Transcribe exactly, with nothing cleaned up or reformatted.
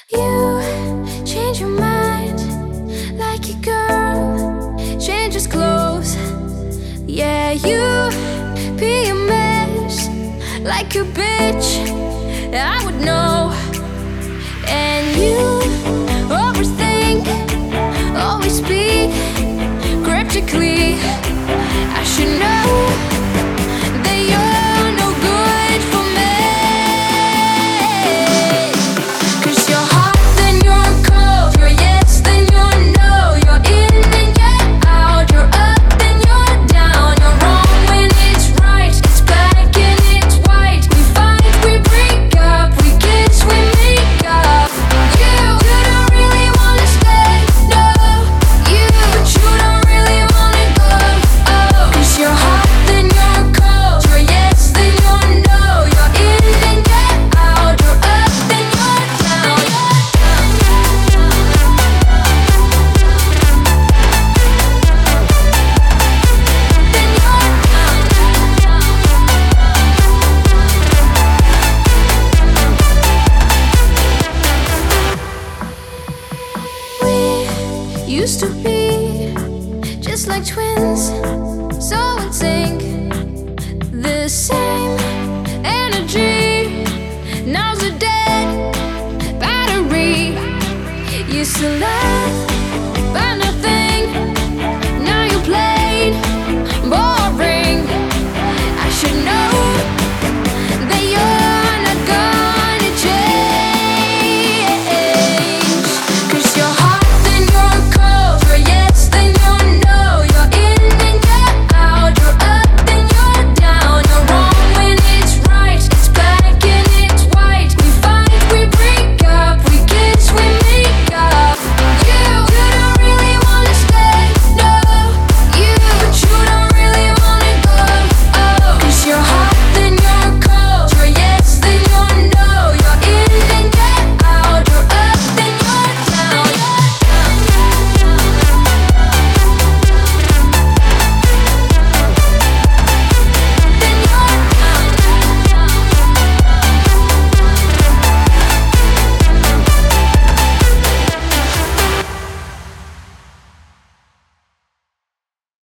You change your mind like a girl changes clothes. Yeah, you be a mess like a bitch, I would know. And you overthink, always speak cryptically. I should know that you're no good for me. 'Cause you're hot, then you're cold. You're yes, then you're no. You're in, then you're out. You're up, then you're down. You're wrong when it's right. It's black and it's white. We fight, we break up. We kiss, we make up. You, you don't really wanna stay, no. You, but you don't really wanna go. Oh, 'cause you're hot, then you're cold. You're yes, then you're no. You're in, then you're out. You're up, then you're down. We used to be just like twins.